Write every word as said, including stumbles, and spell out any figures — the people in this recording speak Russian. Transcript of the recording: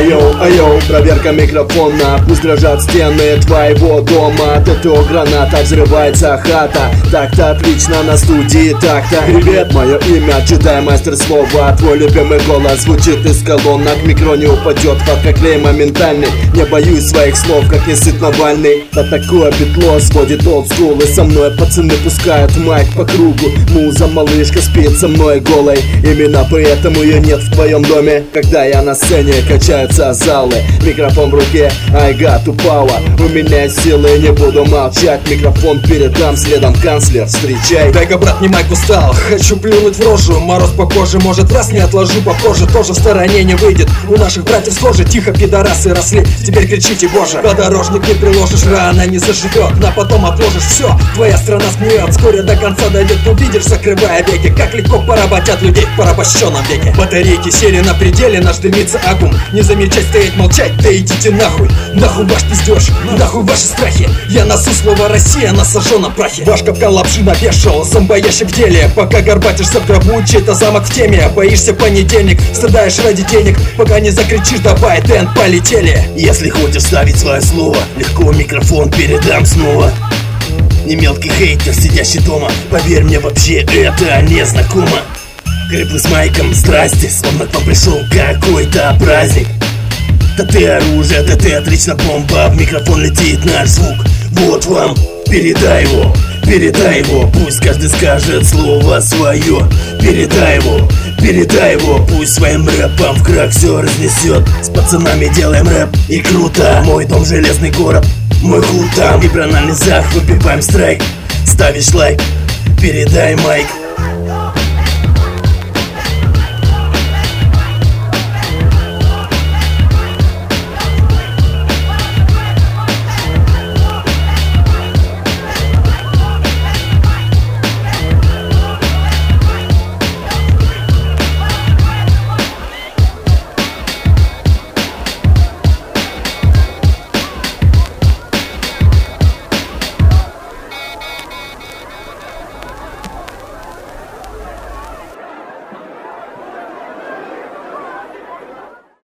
Айоу, айоу, проверка микрофона. Пусть дрожат стены твоего дома. ТТО граната, взрывается хата. Так-то отлично на студии, так-то. Привет, мое имя, читай мастер слова. Твой любимый голос звучит из колонок. Микро не упадет, фотка клей моментальный. Не боюсь своих слов, как не сыт Навальный. Да такое петло сводит олдскул. И со мной пацаны пускают майк по кругу. Муза малышка спит со мной голой. Именно поэтому ее нет в твоем доме. Когда я на сцене, качаются залы. Микрофон в руке, I got to power. У меня силы, не буду молчать. Микрофон передам, следом канцлер, встречай. Дай-ка, брат, не майк устал. Хочу плюнуть в рожу, мороз по коже. Может, раз не отложу, попозже тоже в стороне не выйдет. У наших братьев схожи, тихо, пидорасы росли. Теперь кричите, боже. Подорожник не приложишь, рано не заживет. На потом отложишь, все, твоя страна смеет. Вскоре до конца дойдет, увидишь, закрывая веки. Как легко поработят людей в порабощенном веке. Батарейки сели на пределе, наш дымится аккум. Не замечать, стоять, молчать, да идите нахуй. Нахуй ваш пиздеж, нахуй ваши страхи. Я носу слово Россия на сожженном прахе. Ваш капкан лапши навешал, зомбоящик в деле. Пока горбатишься в гробу, чей-то замок в теме. Боишься понедельник, страдаешь ради денег. Пока не закричишь, давай, тен, полетели. Если хочешь ставить свое слово, легко микрофон передам снова. Не мелкий хейтер, сидящий дома. Поверь мне, вообще это не знакомо. Крипы с майком, здрасте. Словно к вам пришел какой-то праздник. Да ты оружие, да ты отлично бомба. В микрофон летит наш звук. Вот вам, передай его, передай его. Пусть каждый скажет слово свое. Передай его, передай его. Пусть своим рэпом в крак все разнесет. С пацанами делаем рэп и круто. Мой дом железный город, мой худ там. Вибранальный зах, выбиваем страйк. Ставишь лайк, передай майк.